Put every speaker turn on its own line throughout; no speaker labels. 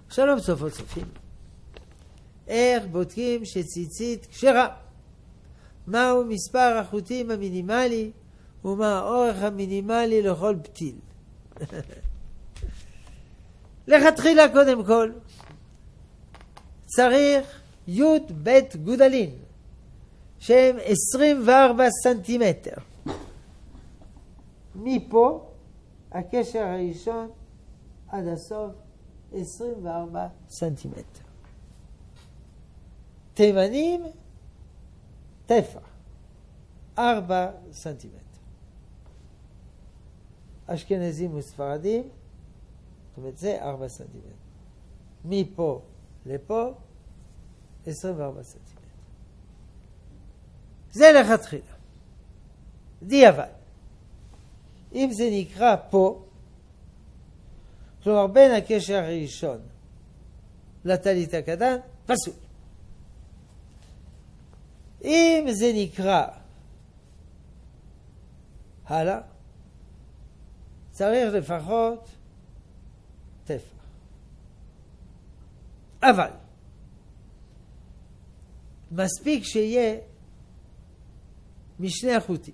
שלום צופות צופים. איך בודקים שציצית כשרה? מהו מספר החוטים המינימלי ומה האורך המינימלי לכל פתיל? לכתחילה קודם כל צריך י' גודלין שהם 24 סנטימטר. מפה הקשר הראשון עד הסוף 24 סנטימטר. תימנים טפח 4 סנטימטר. אשכנזים וספרדים, זאת אומרת זה 4 סנטימטר. מפה לפה 24 סנטימטר. זה לכתחילה. דיעבד. אם זה נקרא פה, כלומר בין הקשר הראשון לטלית הקטן, פסול. אם זה נקרא הלאה, צריך לפחות טפח. אבל מספיק שיהיה משני החוטים.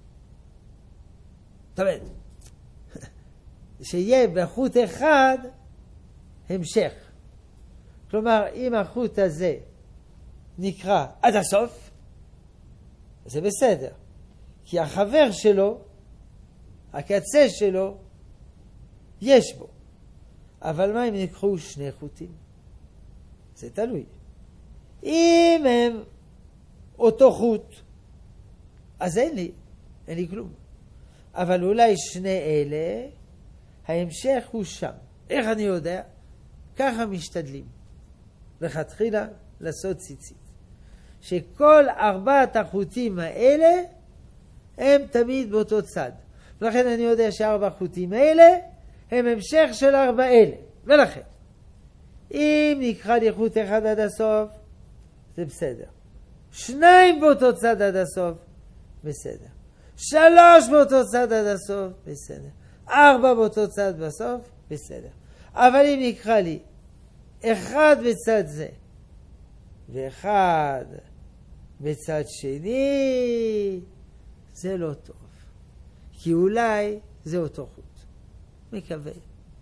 זאת אומרת, שיהיה בחוט אחד המשך. כלומר, אם החוט הזה נקרא עד הסוף, זה בסדר. כי החבר שלו, הקצה שלו, יש בו. אבל מה אם נקחו שני חוטים? זה תלוי. אם הם אותו חוט, אז אין לי כלום. אבל אולי שני אלה, ההמשך הוא שם. איך אני יודע? ככה משתדלים. לכתחילה לעשות ציצית. שכל 4 החוטים האלה הם תמיד באותו צד. ולכן אני יודע ש4 החוטים האלה הם המשך של 4 אלה. ולכן, אם נקרא לי חוט אחד עד הסוף, זה בסדר. 2 באותו צד עד הסוף, בסדר. 3 באותו צד עד הסוף, בסדר. 4 באותו צד בסוף, בסדר. אבל אם נקרא לי 1 בצד זה, ו1 בצד שני, זה לא טוב. כי אולי זה אותו חוט. מקווה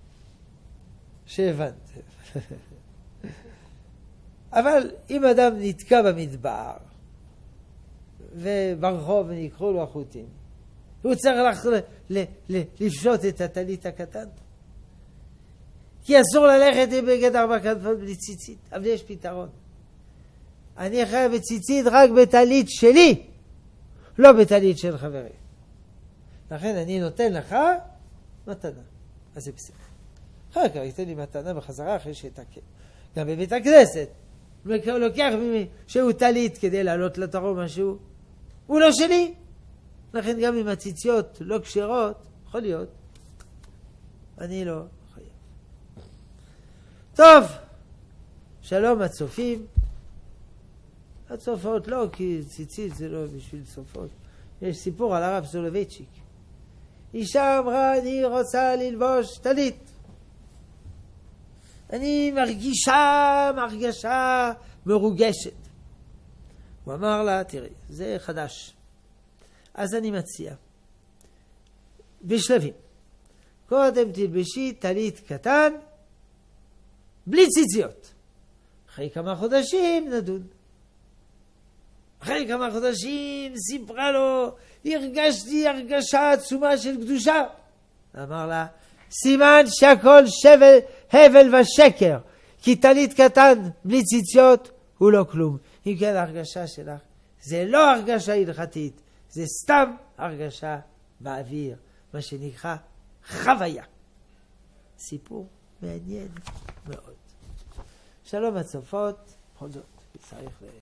שהבנתם. אבל אם אדם נתקע במדבר, וברחוב ונקחו לו החוטים, הוא צריך לפשוט את הטלית הקטן. כי אסור ללכת בגד 4 כנפות בלי ציצית. אבל יש פתרון. אני חייב בציצית רק בטלית שלי, לא בטלית של חברי. לכן אני נותן לך מתנה. אז זה בסדר. אחר כך ייתן לי מתנה בחזרה אחרי שיתקן. גם בבית הכנסת. הוא לוקח ממי שהוא טלית כדי לעלות לתרום משהו. הוא לא שלי. לכן גם אם הציציות לא כשרות, יכול להיות. אני לא חייב. טוב. שלום הצופים. הצופות לא, כי ציצית זה לא בשביל צופות. יש סיפור על הרב סולובייצ'יק. אישה אמרה, אני רוצה ללבוש טלית. אני מרגישה מרוגשת. הוא אמר לה, תראי, זה חדש. אז אני מציע, בשלבים. קודם תלבשי טלית קטן, בלי ציציות. אחרי כמה חודשים נדון. אחרי כמה חודשים סיפרה לו, הרגשתי הרגשה עצומה של קדושה. אמר לה, סימן שהכל הבל ושקר, כי טלית קטן בלי ציציות הוא לא כלום. אם כן ההרגשה שלך, זה לא הרגשה הלכתית, זה סתם הרגשה באוויר, מה שנקרא חוויה. סיפור מעניין מאוד. שלום הצופות, בכל זאת, צריך